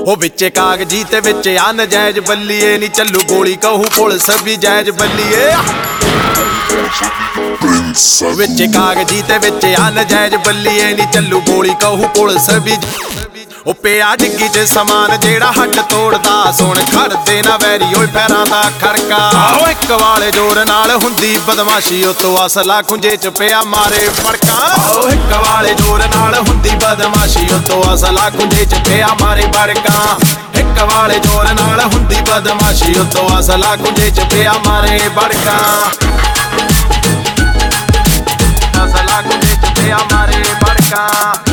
ਉਹ ਵਿੱਚੇ ਕਾਗਜੀ ਤੇ ਵਿੱਚ ਆ ਨਜਾਇਜ਼ ਬੱਲੀਏ ਨੀ ਚੱਲੂ ਗੋਲੀ ਕਹੂ ਪੁਲਿਸ ਵੀ ਜਾਇਜ਼ ਬੱਲੀਏ ਵਿੱਚੇ ਕਾਗਜੀ ਤੇ ਵਿੱਚ ਆ ਨਜਾਇਜ਼ ਬੱਲੀਏ ਨੀ ਚੱਲੂ ਗੋਲੀ ਕਹੂ ਪੁਲਿਸ ਵੀ ਉਹ ਪਿਆ ਡਿੱਗੀ ਚ ਸਮਾਨ ਜਿਹੜਾ ਹੱਡ ਤੋੜਦਾ ਸੁਣ ਖੜਦੇ ਨਾ ਵੈਰੀ ਓਏ ਪੈਰਾਂ ਦਾ ਖੜਕਾ ਓ ਇੱਕ ਵਾਲੇ ਜ਼ੋਰ ਨਾਲ ਹੁੰਦੀ ਬਦਮਾਸ਼ੀ ਉਤੋਂ ਅਸਲਾ ਖੁੰਝੇ ਚ ਪਿਆ ਮਾਰੇ ਫੜਕਾ ਓ ਇੱਕ ਵਾਲੇ ਜ਼ੋਰ ਨਾਲ ਹੁੰਦੀ ਬਦਮਾਸ਼ੀ ਉਤੋਂ ਅਸਲਾ ਖੁੰਝੇ ਚ ਪਿਆ ਮਾਰੇ ਫੜਕਾ ਇੱਕ ਵਾਲੇ ਜ਼ੋਰ ਨਾਲ ਹੁੰਦੀ ਬਦਮਾਸ਼ੀ ਉਤੋਂ ਅਸਲਾ ਖੁੰਝੇ ਚ ਪਿਆ ਮਾਰੇ ਫੜਕਾ ਅਸਲਾ ਖੁੰਝੇ ਚ ਪਿਆ ਮਾਰੇ ਫੜਕਾ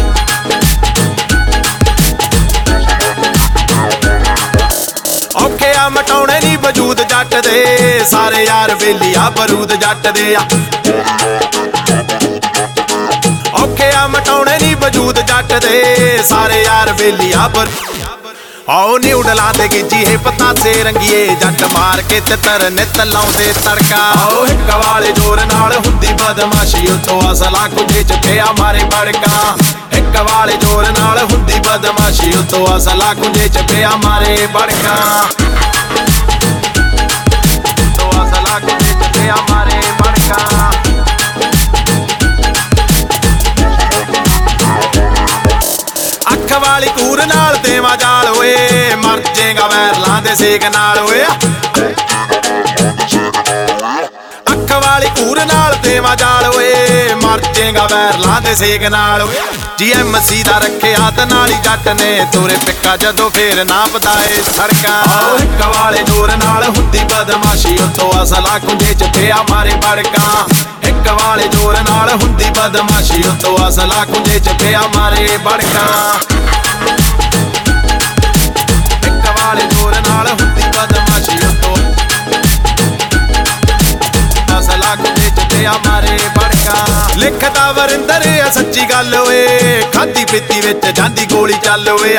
ਔਖੇ ਆ ਮਟਾਉਣੇ ਨੀ ਵਜੂਦ ਜੱਟ ਦੇ ਸਾਰੇ ਯਾਰ ਵੇਲੀ ਆ ਬਰੂਦ ਜੱਟ ਦੇ ਆ ਔਖੇ ਆ ਮਟਾਉਣੇ ਨੀ ਵਜੂਦ ਜੱਟ ਦੇ ਸਾਰੇ ਯਾਰ ਵੇਲੀ ਆ ਆਓ ਨਿਊਡਲਾਂ ਤੇ ਗਿੱਜੀ ਹੈ ਪਤਾਸੇ ਰੰਗੀਏ ਜੱਟ ਮਾਰ ਕੇ ਤਿੱਤਰ ਨਿੱਤ ਲਾਉਂਦੇ ਤੜਕਾ ਆਓ ਹਿੱਕ ਵਾਲੇ ਜ਼ੋਰ ਨਾਲ ਹੁੰਦੀ ਬਦਮਾਸ਼ੀ ਉਤੋਂ ਅਸਲਾ ਖੁੰਝੇ ਚ ਪਿਆ ਮਾਰੇ ਫੜਕਾ ਹਿੱਕ ਵਾਲੇ ਜ਼ੋਰ ਨਾਲ ਹੁੰਦੀ ਬਦਮਾਸ਼ੀ ਉਤੋਂ ਅਸਲਾ ਖੁੰਝੇ ਚ ਪਿਆ ਮਾਰੇ ਫੜਕਾ ਉਤੋਂ ਅਸਲਾ ਖੁੰਝੇ ਚ ਪਿਆ ਮਾਰੇ ਫੜਕਾ ਅੱਖ ਵਾਲੀ ਕੂਰ ਨਾਲ ਦੇਵਾ ਜਾਲ ਓਏ ਮਰ ਜੇਗਾ ਵੈਰਲਾਂ ਦੇ ਸੇਕ ਨਾਲ ਓਏ ਅੱਖ ਵਾਲੀ ਕੂਰ ਨਾਲ ਦੇਵਾ ਜਾਲ ਓਏ ਮਰ ਜੇਗਾ ਵੈਰਲਾਂ ਦੇ ਸੇਕ ਨਾਲ ਓਏ GMC ਦਾ ਰੱਖਿਆ ਤੇ ਨਾਲੀ ਜੱਟ ਨੇ ਤੋਰੇ ਪਿੱਕਾ ਜਦੋਂ ਫੇਰ ਨਾ ਪਤਾਏ ਸੜਕਾਂ ਆਓ ਇੱਕ ਵਾਲੇ ਜ਼ੋਰ ਨਾਲ ਹੁੰਦੀ ਬਦਮਾਸ਼ੀ ਉਤੋਂ ਅਸਲਾ ਖੁੰਝੇ ਚ ਪਿਆ ਮਾਰੇ ਫੜਕਾਂ ਇੱਕ ਵਾਲੇ ਜ਼ੋਰ ਨਾਲ ਹੁੰਦੀ ਬਦਮਾਸ਼ੀ ਉਤੋਂ ਅਸਲਾ ਖੁੰਝੇ ਚ ਪਿਆ ਮਾਰੇ ਫੜਕਾਂ ਇੱਕ ਵਾਲੇ ਜ਼ੋਰ ਨਾਲ ਹੁੰਦੀ ਬਦਮਾਸ਼ੀ ਉਤੋਂ ਅਸਲਾ ਖੁੰਝੇ ਚ ਪਿਆ ਮਾਰੇ ਫੜਕਾਂ ਲਿਖਦਾ ਵਰਿੰਦਰ ਆ ਸੱਚੀ ਗੱਲ ਓਏ ਖਾਦੀ ਪੀਤੀ ਵਿੱਚ ਜਾਂਦੀ ਗੋਲੀ ਚੱਲ ਓਏ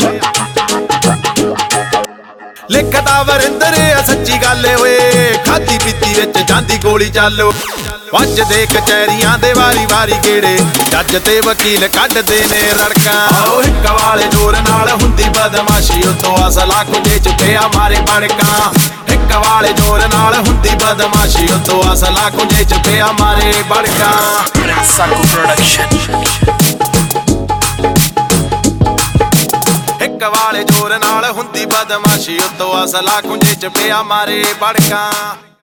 ਲਿਖਦਾ ਵਰਿੰਦਰ ਆ ਸੱਚੀ ਗੱਲ ਓਏ ਖਾਦੀ ਪੀਤੀ ਵਿੱਚ ਜਾਂਦੀ ਗੋਲੀ ਚੱਲ ਵੱਜਦੇ ਕਚਹਿਰੀਆਂ ਦੇ ਵਾਰੀ ਵਾਰੀ ਗੇੜੇ ਜੱਜ ਤੇ ਵਕੀਲ ਕੱਢਦੇ ਨੇ ਰੜਕਾਂ ਆਓ ਹਿੱਕ ਵਾਲੇ ਜ਼ੋਰ ਨਾਲ ਹੁੰਦੀ ਬਦਮਾਸ਼ੀ ਉਤੋਂ ਅਸਲਾ ਖੁੰਝੇ ਚ ਪਿਆ ਮਾਰੇ ਫੜਕਾਂ ਹਿੱਕ ਵਾਲੇ ਜ਼ੋਰ ਨਾਲ ਹੁੰਦੀ ਬਦਮਾਸ਼ੀ ਉਤੋਂ ਅਸਲਾ ਖੁੰਝੇ ਚ ਪਿਆ ਮਾਰੇ ਫੜਕਾਂ ਸਾਕੂ ਪ੍ਰੋਡਕਸ਼ਨ ਹਿੱਕ ਵਾਲੇ ਜ਼ੋਰ ਨਾਲ ਹੁੰਦੀ ਬਦਮਾਸ਼ੀ ਉਤੋਂ ਅਸਲਾ ਖੁੰਝੇ ਚ ਪਿਆ ਮਾਰੇ ਫੜਕਾਂ